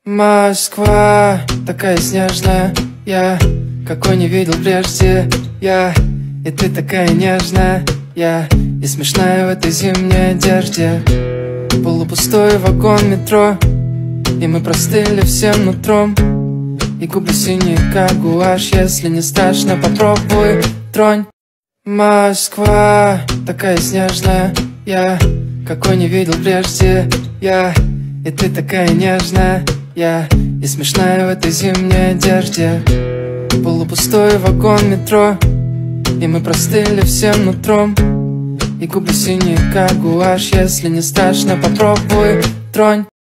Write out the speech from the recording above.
Москва, такая снежная, я какой не видел прежде. И ты такая нежная, и смешная в этой зимней одежде. Полупустой вагон метро, и мы простыли всем нутром. И губы синие, как гуашь, если не страшно, попробуй, тронь. Москва, такая снежная, я какой не видел прежде. И ты такая нежная, и смешная в этой зимней одежде. Полупустой вагон метро, и мы простыли всем нутром. И губы синие, как гуашь, если не страшно, попробуй, тронь.